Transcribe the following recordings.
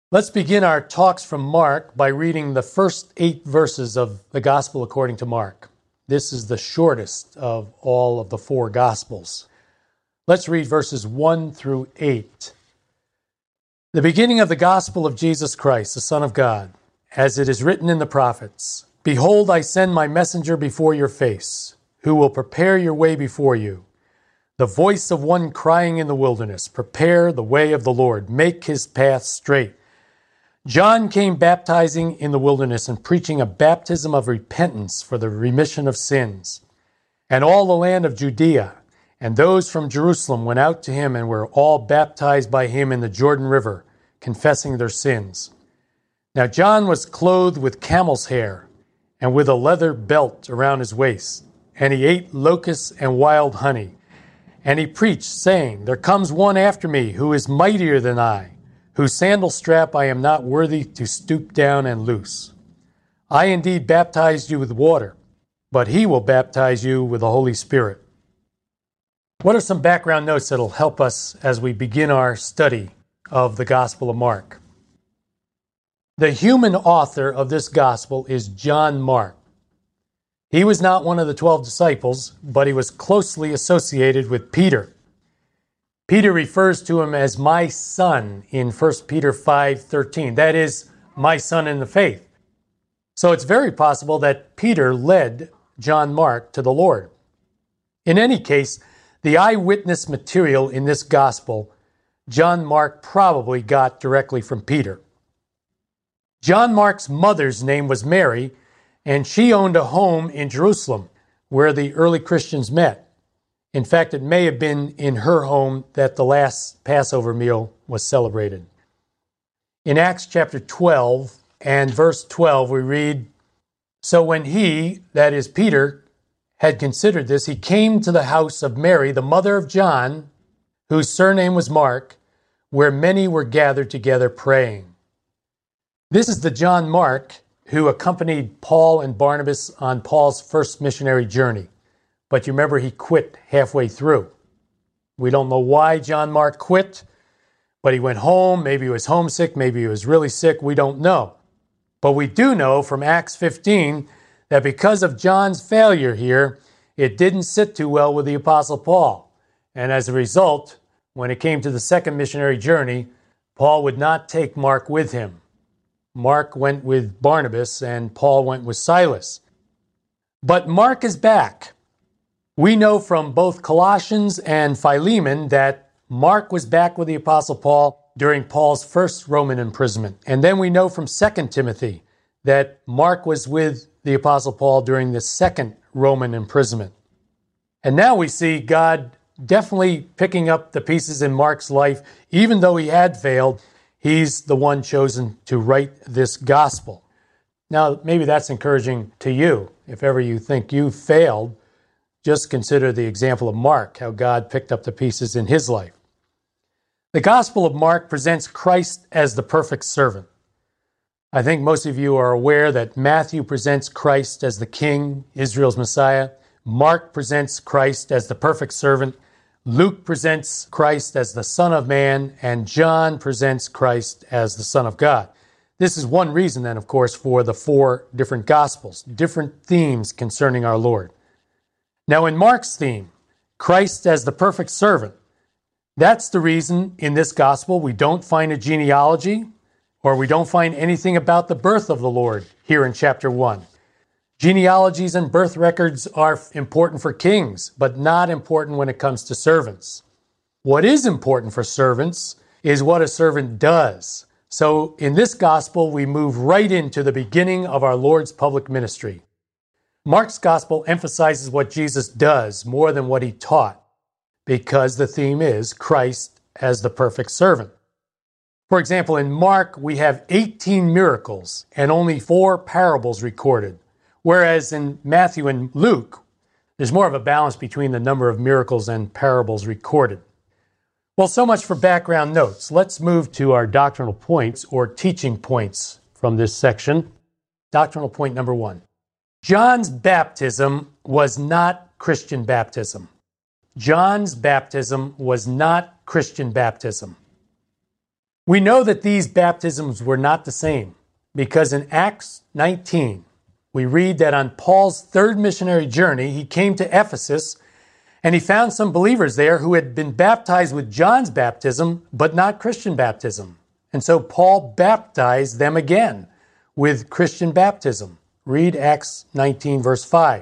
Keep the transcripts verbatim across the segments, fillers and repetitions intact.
Let's begin our talks from Mark by reading the first eight verses of the Gospel according to Mark. This is the shortest of all of the four Gospels. Let's read verses one through eight. The beginning of the Gospel of Jesus Christ, the Son of God, as it is written in the prophets, "Behold, I send my messenger before your face, who will prepare your way before you. The voice of one crying in the wilderness, prepare the way of the Lord, make his path straight. John came baptizing in the wilderness and preaching a baptism of repentance for the remission of sins. And all the land of Judea and those from Jerusalem went out to him and were all baptized by him in the Jordan River, confessing their sins. Now John was clothed with camel's hair and with a leather belt around his waist, and he ate locusts and wild honey. And he preached, saying, There comes one after me who is mightier than I, whose sandal strap I am not worthy to stoop down and loose. I indeed baptized you with water, but he will baptize you with the Holy Spirit." What are some background notes that will help us as we begin our study of the Gospel of Mark? The human author of this Gospel is John Mark. He was not one of the twelve disciples, but he was closely associated with Peter. Peter refers to him as my son in First Peter five thirteen. That is, my son in the faith. So it's very possible that Peter led John Mark to the Lord. In any case, the eyewitness material in this gospel, John Mark probably got directly from Peter. John Mark's mother's name was Mary, and she owned a home in Jerusalem where the early Christians met. In fact, it may have been in her home that the last Passover meal was celebrated. In Acts chapter twelve and verse twelve, we read, "So when he," that is Peter, "had considered this, he came to the house of Mary, the mother of John, whose surname was Mark, where many were gathered together praying." This is the John Mark who accompanied Paul and Barnabas on Paul's first missionary journey. But you remember he quit halfway through. We don't know why John Mark quit, but he went home. Maybe he was homesick. Maybe he was really sick. We don't know. But we do know from Acts fifteen that because of John's failure here, it didn't sit too well with the Apostle Paul. And as a result, when it came to the second missionary journey, Paul would not take Mark with him. Mark went with Barnabas and Paul went with Silas. But Mark is back. We know from both Colossians and Philemon that Mark was back with the Apostle Paul during Paul's first Roman imprisonment. And then we know from Second Timothy that Mark was with the Apostle Paul during the second Roman imprisonment. And now we see God definitely picking up the pieces in Mark's life. Even though he had failed, he's the one chosen to write this gospel. Now, maybe that's encouraging to you. If ever you think you failed, just consider the example of Mark, how God picked up the pieces in his life. The Gospel of Mark presents Christ as the perfect servant. I think most of you are aware that Matthew presents Christ as the King, Israel's Messiah. Mark presents Christ as the perfect servant. Luke presents Christ as the Son of Man, and John presents Christ as the Son of God. This is one reason then, of course, for the four different Gospels, different themes concerning our Lord. Now, in Mark's theme, Christ as the perfect servant, that's the reason in this gospel we don't find a genealogy or we don't find anything about the birth of the Lord here in chapter one. Genealogies and birth records are important for kings, but not important when it comes to servants. What is important for servants is what a servant does. So in this gospel, we move right into the beginning of our Lord's public ministry. Mark's gospel emphasizes what Jesus does more than what he taught, because the theme is Christ as the perfect servant. For example, in Mark, we have eighteen miracles and only four parables recorded, whereas in Matthew and Luke, there's more of a balance between the number of miracles and parables recorded. Well, so much for background notes. Let's move to our doctrinal points or teaching points from this section. Doctrinal point number one. John's baptism was not Christian baptism. John's baptism was not Christian baptism. We know that these baptisms were not the same because in Acts nineteen, we read that on Paul's third missionary journey, he came to Ephesus and he found some believers there who had been baptized with John's baptism, but not Christian baptism. And so Paul baptized them again with Christian baptism. Read Acts nineteen, verse five.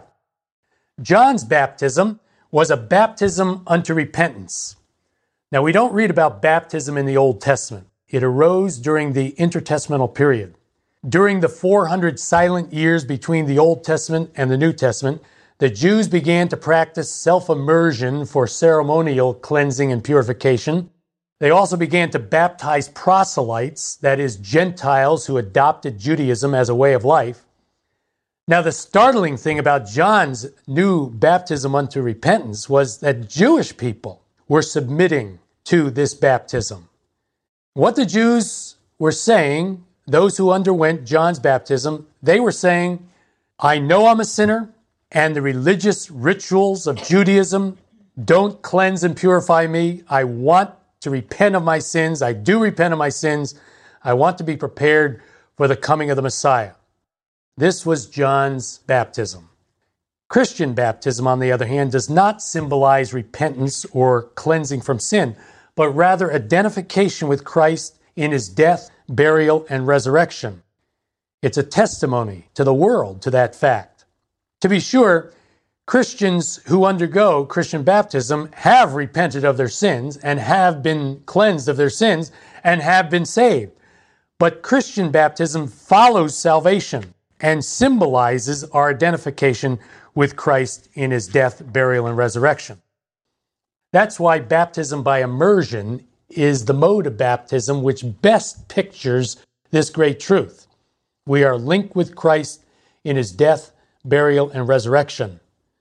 John's baptism was a baptism unto repentance. Now, we don't read about baptism in the Old Testament. It arose during the intertestamental period. During the four hundred silent years between the Old Testament and the New Testament, the Jews began to practice self-immersion for ceremonial cleansing and purification. They also began to baptize proselytes, that is, Gentiles who adopted Judaism as a way of life. Now, the startling thing about John's new baptism unto repentance was that Jewish people were submitting to this baptism. What the Jews were saying, those who underwent John's baptism, they were saying, I know I'm a sinner, and the religious rituals of Judaism don't cleanse and purify me. I want to repent of my sins. I do repent of my sins. I want to be prepared for the coming of the Messiah. This was John's baptism. Christian baptism, on the other hand, does not symbolize repentance or cleansing from sin, but rather identification with Christ in his death, burial, and resurrection. It's a testimony to the world to that fact. To be sure, Christians who undergo Christian baptism have repented of their sins and have been cleansed of their sins and have been saved. But Christian baptism follows salvation and symbolizes our identification with Christ in his death, burial, and resurrection. That's why baptism by immersion is the mode of baptism which best pictures this great truth. We are linked with Christ in his death, burial, and resurrection.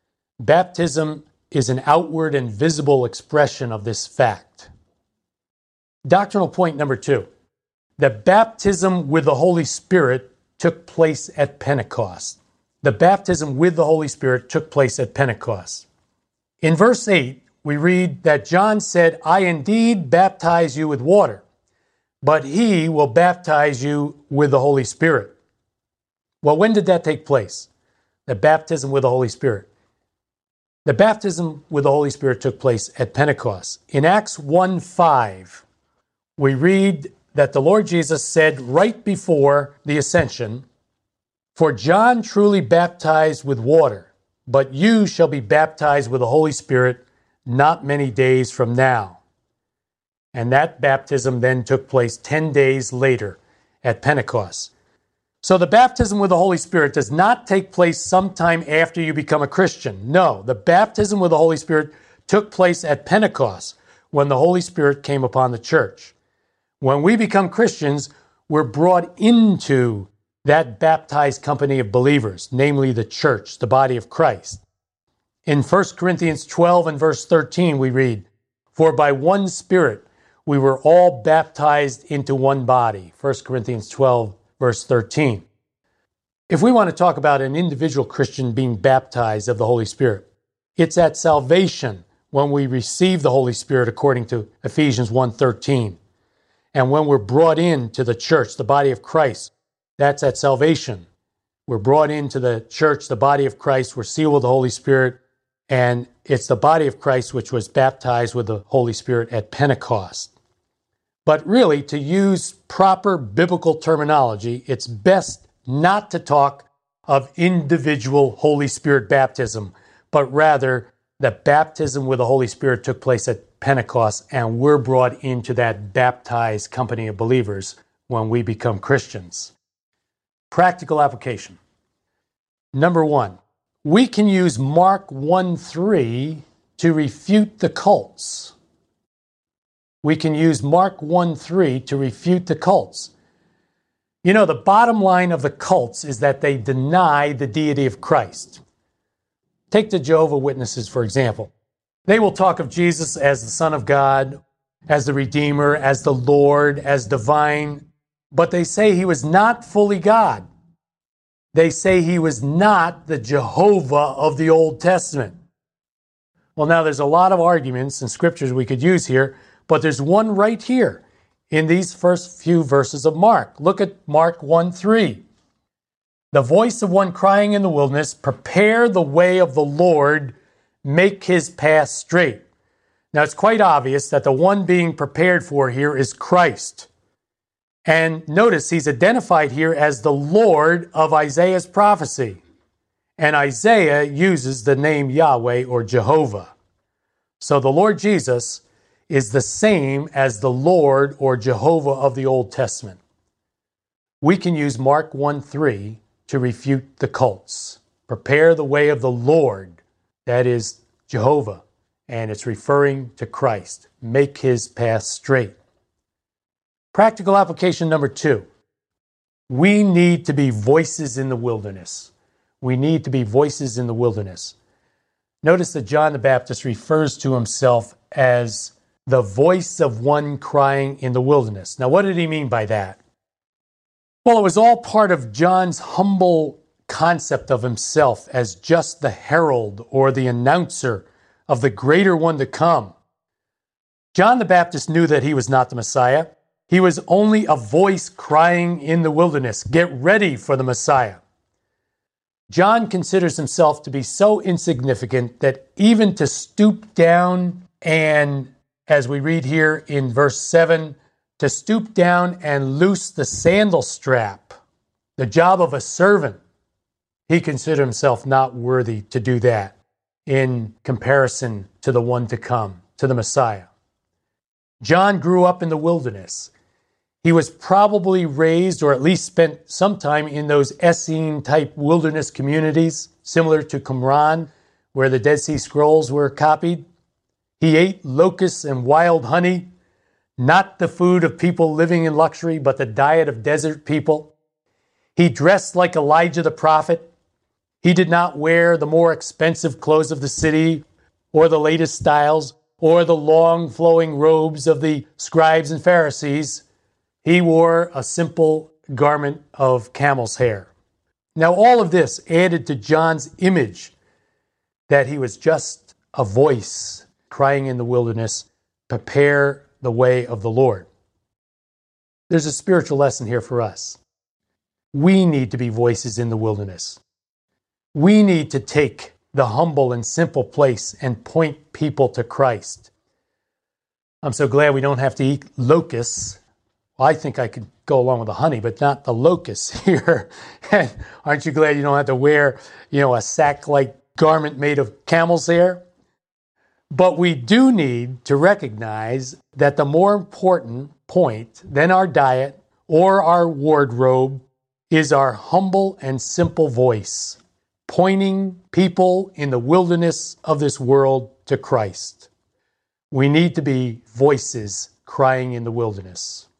Baptism is an outward and visible expression of this fact. Doctrinal point number two. The baptism with the Holy Spirit took place at Pentecost. The baptism with the Holy Spirit took place at Pentecost. In verse eight, we read that John said, I indeed baptize you with water, but he will baptize you with the Holy Spirit. Well, when did that take place? The baptism with the Holy Spirit. The baptism with the Holy Spirit took place at Pentecost. In Acts one five, we read that the Lord Jesus said right before the ascension, For John truly baptized with water, but you shall be baptized with the Holy Spirit not many days from now. And that baptism then took place ten days later at Pentecost. So the baptism with the Holy Spirit does not take place sometime after you become a Christian. No, the baptism with the Holy Spirit took place at Pentecost when the Holy Spirit came upon the church. When we become Christians, we're brought into that baptized company of believers, namely the church, the body of Christ. In First Corinthians twelve and verse thirteen, we read, For by one Spirit we were all baptized into one body. First Corinthians twelve, verse thirteen. If we want to talk about an individual Christian being baptized of the Holy Spirit, it's at salvation when we receive the Holy Spirit according to Ephesians one thirteen. And when we're brought into the church, the body of Christ, that's at salvation. We're brought into the church, the body of Christ, we're sealed with the Holy Spirit, and it's the body of Christ which was baptized with the Holy Spirit at Pentecost. But really, to use proper biblical terminology, it's best not to talk of individual Holy Spirit baptism, but rather the baptism with the Holy Spirit took place at Pentecost, and we're brought into that baptized company of believers when we become Christians. Practical application. Number one, we can use Mark one three to refute the cults. We can use Mark one three to refute the cults. You know, the bottom line of the cults is that they deny the deity of Christ. Take the Jehovah's Witnesses, for example. They will talk of Jesus as the Son of God, as the Redeemer, as the Lord, as divine, but they say he was not fully God. They say he was not the Jehovah of the Old Testament. Well, now there's a lot of arguments and scriptures we could use here, but there's one right here in these first few verses of Mark. Look at Mark one three. The voice of one crying in the wilderness, prepare the way of the Lord, make his path straight. Now it's quite obvious that the one being prepared for here is Christ. And notice he's identified here as the Lord of Isaiah's prophecy. And Isaiah uses the name Yahweh or Jehovah. So the Lord Jesus is the same as the Lord or Jehovah of the Old Testament. We can use Mark one three to refute the cults. Prepare the way of the Lord, that is Jehovah, and it's referring to Christ. Make his path straight. Practical application number two. We need to be voices in the wilderness. We need to be voices in the wilderness. Notice that John the Baptist refers to himself as the voice of one crying in the wilderness. Now, what did he mean by that? Well, it was all part of John's humble concept of himself as just the herald or the announcer of the greater one to come. John the Baptist knew that he was not the Messiah. He was only a voice crying in the wilderness, get ready for the Messiah. John considers himself to be so insignificant that even to stoop down and, as we read here in verse seven, to stoop down and loose the sandal strap, the job of a servant, he considered himself not worthy to do that in comparison to the one to come, to the Messiah. John grew up in the wilderness. He was probably raised or at least spent some time in those Essene-type wilderness communities, similar to Qumran, where the Dead Sea Scrolls were copied. He ate locusts and wild honey, not the food of people living in luxury, but the diet of desert people. He dressed like Elijah the prophet. He did not wear the more expensive clothes of the city or the latest styles or the long flowing robes of the scribes and Pharisees. He wore a simple garment of camel's hair. Now, all of this added to John's image that he was just a voice crying in the wilderness, prepare the way of the Lord. There's a spiritual lesson here for us. We need to be voices in the wilderness. We need to take the humble and simple place and point people to Christ. I'm so glad we don't have to eat locusts. Well, I think I could go along with the honey, but not the locusts here. And aren't you glad you don't have to wear, you know, a sack-like garment made of camel's hair? But we do need to recognize that the more important point than our diet or our wardrobe is our humble and simple voice, pointing people in the wilderness of this world to Christ. We need to be voices crying in the wilderness.